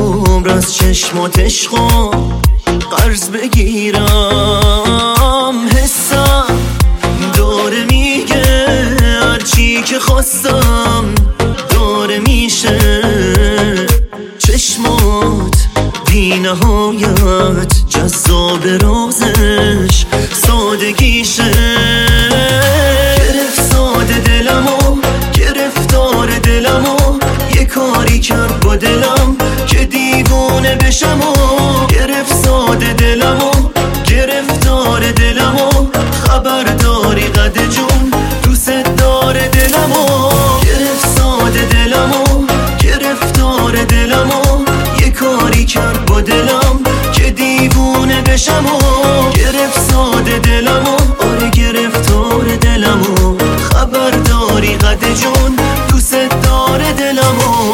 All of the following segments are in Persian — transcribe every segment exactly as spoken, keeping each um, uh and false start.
عمر از چشماتش خون قرض بگیرم. حسم داره میگه هرچی که خواستم داره میشه. چشمات بی نهایت جذاب رازش سادگیشه. گرفت ساده دلمو گرفتار دلمو یه کاری کرد با دلم که دیوونه بشم. و گرفت ساده دلمو گرفتار دلمو خبرداری قد جون دوست داره دلمو. گرفت ساده دلمو گرفتار دلمو یه کاری کرد با دلم که دیوونه بشم. و گرفت ساده دلمو آره گرفتار دلمو خبرداری قد جون دوست داره دلمو.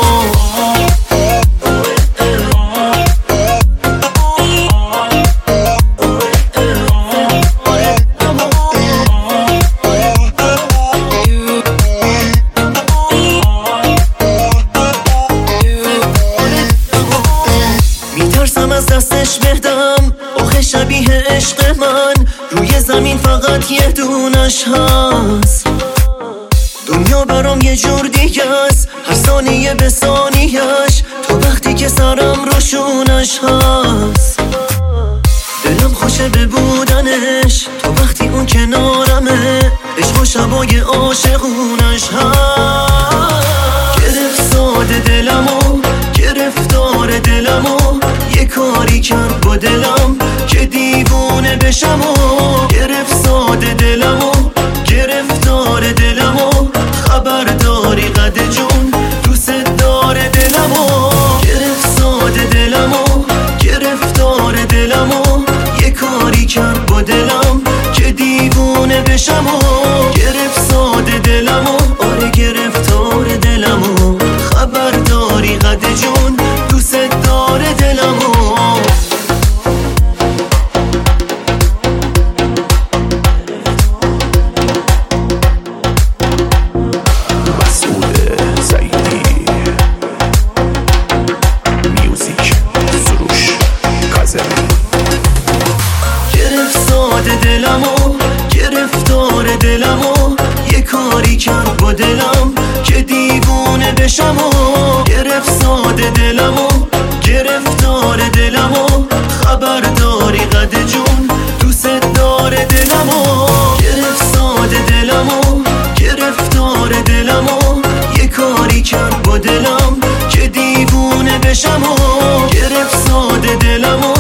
میترسم از دستش بهدم آخه شبیه عشق من روی زمین فقط یه دونش هست. دنیا برام یه جور دیگه است هر ثانیه به ثانیه‌اش تو وقتی که سرم روشونش هست. دلم خوشه به بودنش تو وقتی اون کنارمه. عشق و شبای عاشقونش هست. گرفت ساده دلمو گرفتار دلمو یه کاری کرد با دلم که دیوونه بشم. و گرفت ساده دلمو گرفتار دلمو خبرداری قد جون دوست داره دلمو. گرفت ساده دلمو گرفتار دلمو یه کاری کرد با دلم که دیوونه بشم. و گرفت ساده دلمو آره گرفتار دلمو خبرداری قد جون دوست داره دلمو. دلمو گرفتار دلمو یه کاری کرد با دلم که دیوونه بشم. و گرفت ساده دلمو گرفتار دلمو خبرداری قد جون دوست داره دلمو. گرفت ساده دلمو گرفتار دلمو یه کاری کرد با دلم که دیوونه بشم. و گرفت ساده دلمو